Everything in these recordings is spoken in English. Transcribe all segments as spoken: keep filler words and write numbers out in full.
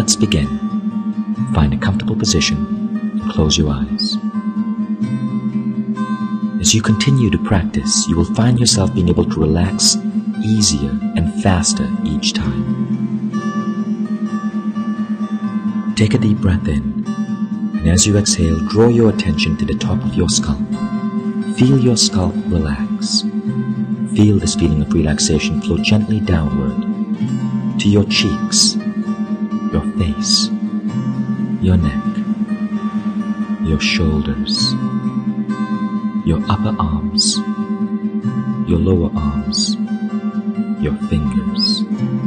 let's begin. Find a comfortable position and close your eyes. As you continue to practice, you will find yourself being able to relax easier and faster each time. Take a deep breath in, and as you exhale, draw your attention to the top of your scalp. Feel your scalp relax. Feel this feeling of relaxation flow gently downward to your cheeks, your face, your neck, your shoulders, your upper arms, your lower arms, your fingers.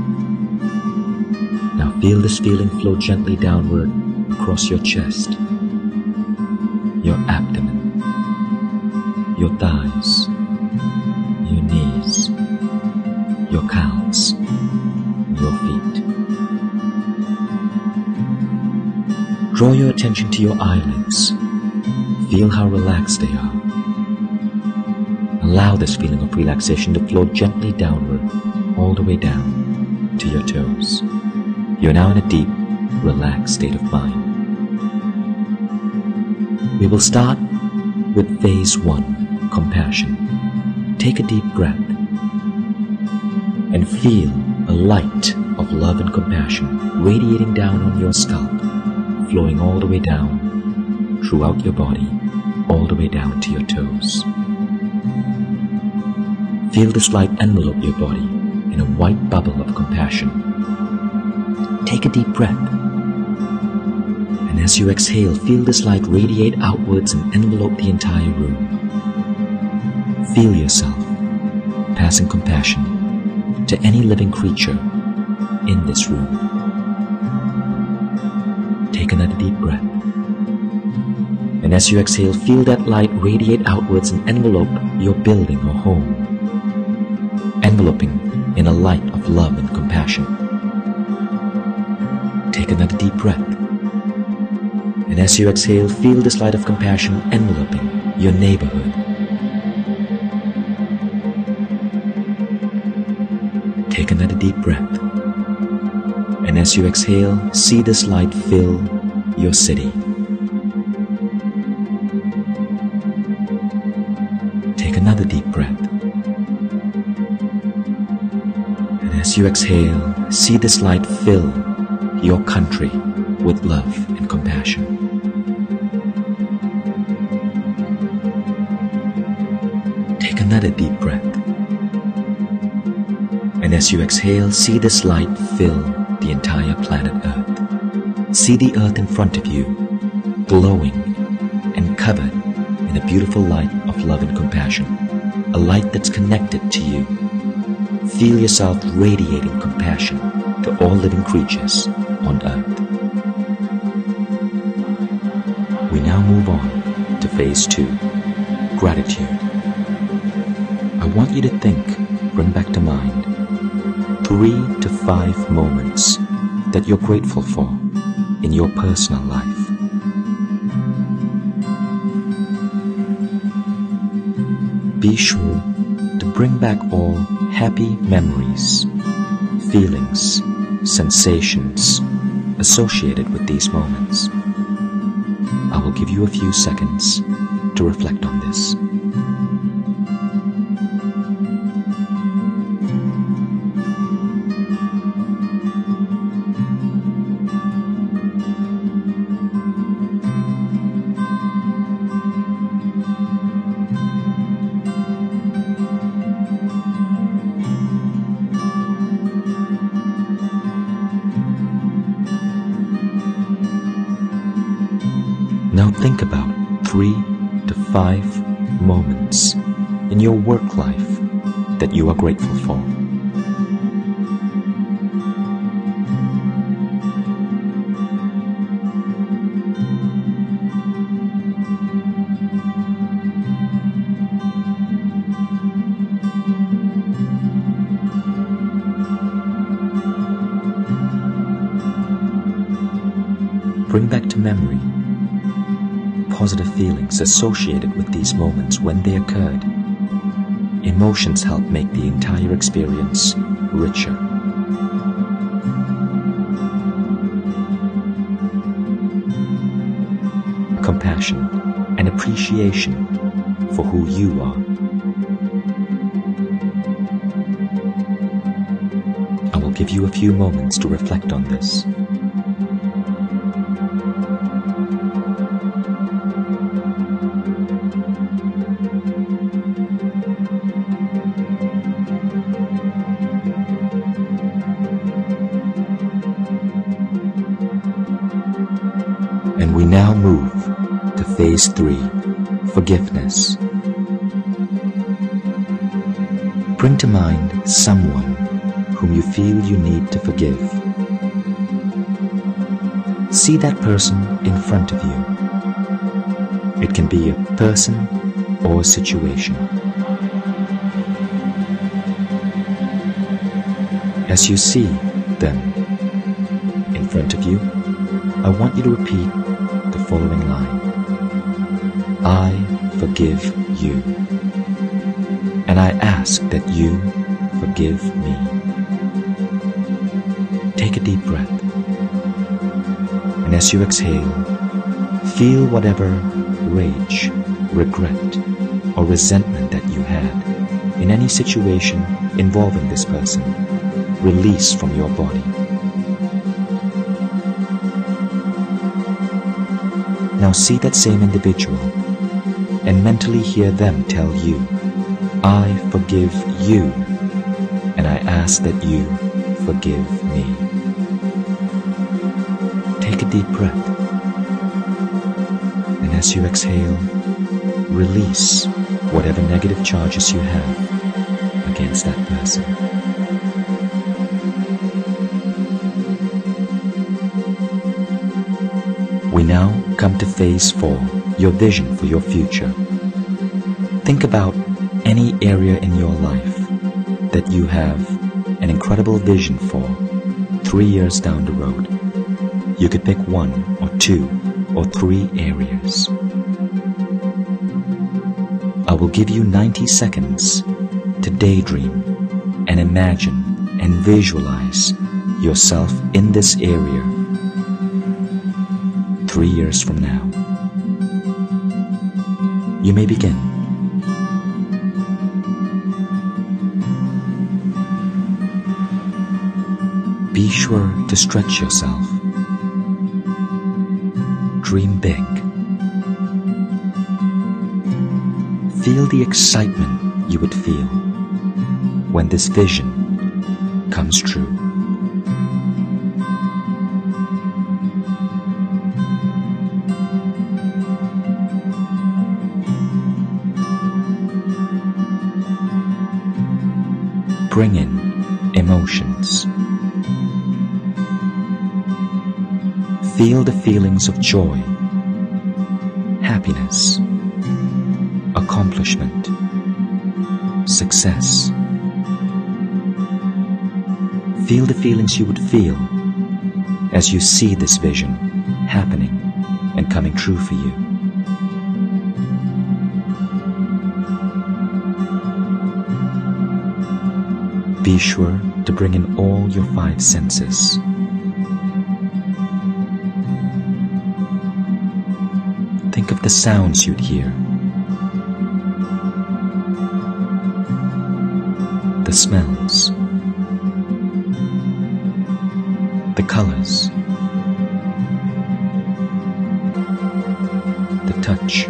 Now feel this feeling flow gently downward across your chest, your abdomen, your thighs, your knees, your calves, your feet. Draw your attention to your eyelids. Feel how relaxed they are. Allow this feeling of relaxation to flow gently downward, all the way down to your toes. You're now in a deep, relaxed state of mind. We will start with phase one, compassion. Take a deep breath and feel a light of love and compassion radiating down on your scalp, flowing all the way down throughout your body, all the way down to your toes. Feel this light envelope your body in a white bubble of compassion. Take a deep breath, and as you exhale, feel this light radiate outwards and envelope the entire room. Feel yourself passing compassion to any living creature in this room. Take another deep breath, and as you exhale, feel that light radiate outwards and envelope your building or home, enveloping in a light of love and compassion. Take another deep breath, and as you exhale, feel this light of compassion enveloping your neighborhood. Take another deep breath, and as you exhale, see this light fill your city. Take another deep breath, and as you exhale, see this light fill your country with love and compassion. Take another deep breath, and as you exhale, see this light fill the entire planet Earth. See the Earth in front of you, glowing and covered in a beautiful light of love and compassion, a light that's connected to you. Feel yourself radiating compassion to all living creatures on Earth. We now move on to phase two, gratitude. I want you to think, bring back to mind, three to five moments that you're grateful for in your personal life. Be sure to bring back all happy memories, feelings, sensations associated with these moments. I will give you a few seconds to reflect on this. Now think about three to five moments in your work life that you are grateful for. Bring back to memory positive feelings associated with these moments when they occurred. Emotions help make the entire experience richer. compassion and appreciation for who you are. I will give you a few moments to reflect on this. And we now move to phase three, forgiveness. Bring to mind someone whom you feel you need to forgive. See that person in front of you. It can be a person or a situation. As you see them in front of you, I want you to repeat the following line. I forgive you, and I ask that you forgive me. Take a deep breath, and as you exhale, feel whatever rage, regret, or resentment that you had in any situation involving this person release from your body. Now see that same individual and mentally hear them tell you, I forgive you, and I ask that you forgive me. Take a deep breath, and as you exhale, release whatever negative charges you have against that person. We now come to phase four, your vision for your future. Think about any area in your life that you have an incredible vision for three years down the road. You could pick one or two or three areas. I will give you ninety seconds to daydream and imagine and visualize yourself in this area three years from now. You may begin. Be sure to stretch yourself. Dream big. Feel the excitement you would feel when this vision comes true. Bring in emotions. Feel the feelings of joy, happiness, accomplishment, success. Feel the feelings you would feel as you see this vision happening and coming true for you. Be sure to bring in all your five senses. Think of the sounds you'd hear, the smells, the colors, the touch,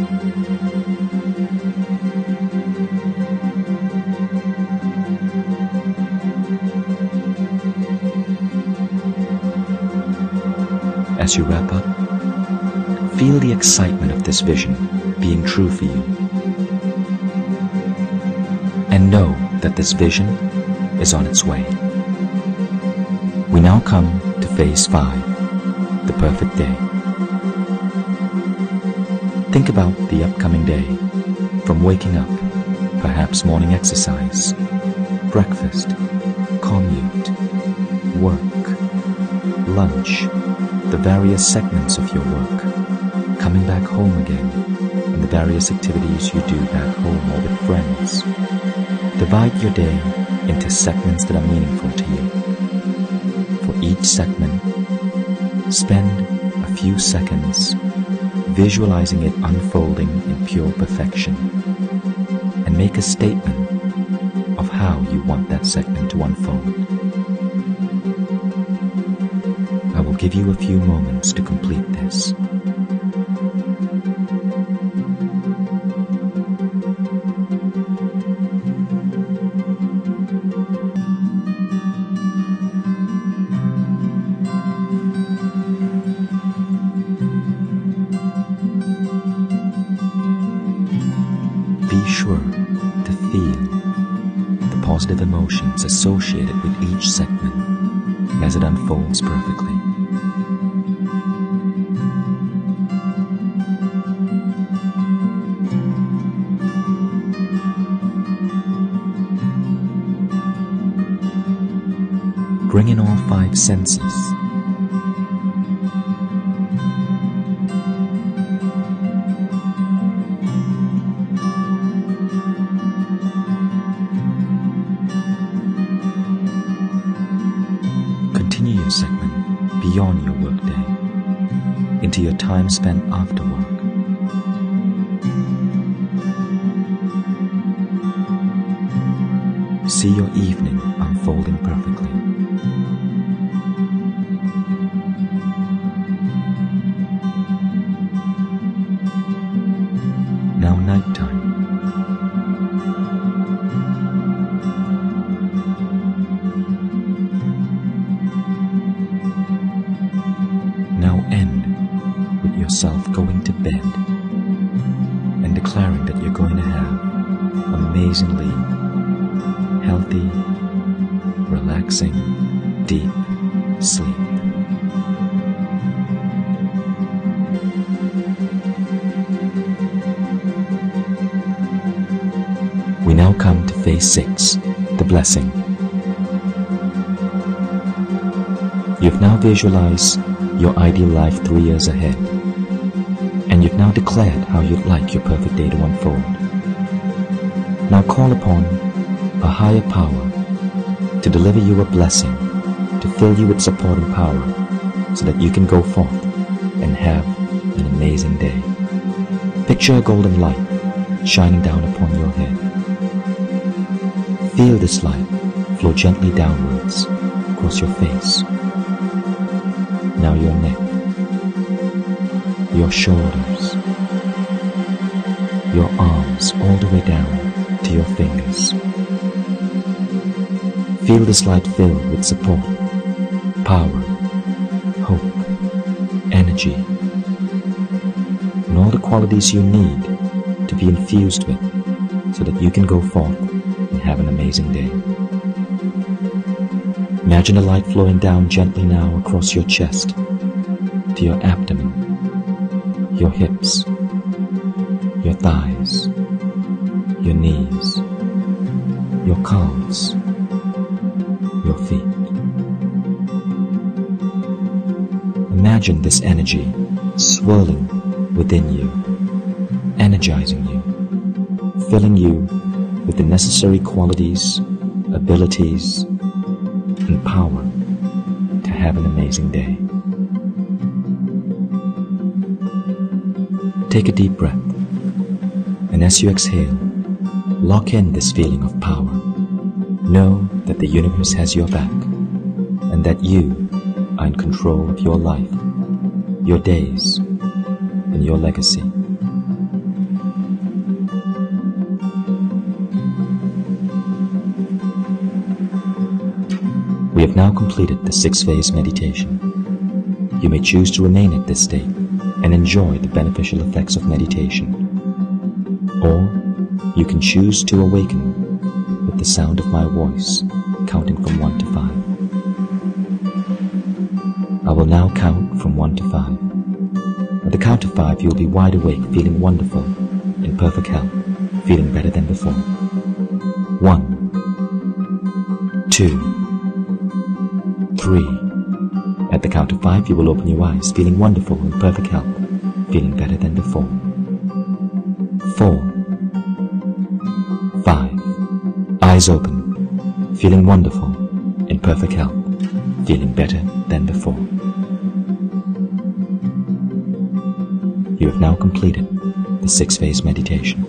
as you wrap up, feel the excitement of this vision being true for you. And know that this vision is on its way. We now come to phase five, the perfect day. Think about the upcoming day, from waking up, perhaps morning exercise, breakfast, commute, work, lunch, the various segments of your work, coming back home again, and the various activities you do back home or with friends. Divide your day into segments that are meaningful to you. For each segment, spend a few seconds visualizing it unfolding in pure perfection, and make a statement of how you want that segment to unfold. I will give you a few moments to complete this. Be sure to feel the positive emotions associated with each segment as it unfolds perfectly. Bring in all five senses. Continue your segment beyond your workday, into your time spent after work. See your evening unfolding perfectly. Now nighttime. Now end with yourself going to bed and declaring that you're going to have amazingly healthy, relaxing, deep sleep. We now come to phase six, the blessing. You've now visualized your ideal life three years ahead, and you've now declared how you'd like your perfect day to unfold. Now call upon a higher power to deliver you a blessing, to fill you with support and power, so that you can go forth and have an amazing day. Picture a golden light shining down upon your head. Feel this light flow gently downwards across your face. Now your neck, your shoulders, your arms all the way down to your fingers. Feel this light filled with support, power, hope, energy, and all the qualities you need to be infused with so that you can go forth and have an amazing day. Imagine the light flowing down gently now across your chest, to your abdomen, your hips, your thighs, your knees, your calves, your feet. Imagine this energy swirling within you, energizing you, filling you with the necessary qualities, abilities, and power to have an amazing day. Take a deep breath, and as you exhale, lock in this feeling of power. Know that the universe has your back, and that you are in control of your life, your days, and your legacy. We have now completed the six-phase meditation. You may choose to remain at this state and enjoy the beneficial effects of meditation. Or you can choose to awaken with the sound of my voice, counting from one to five. I will now count from one to five. At the count of five, you will be wide awake, feeling wonderful, in perfect health, feeling better than before. One, two, three. At the count of five, you will open your eyes, feeling wonderful, in perfect health, feeling better than before. Four, five. Eyes open, feeling wonderful, in perfect health, feeling better than before. You have now completed the six-phase meditation.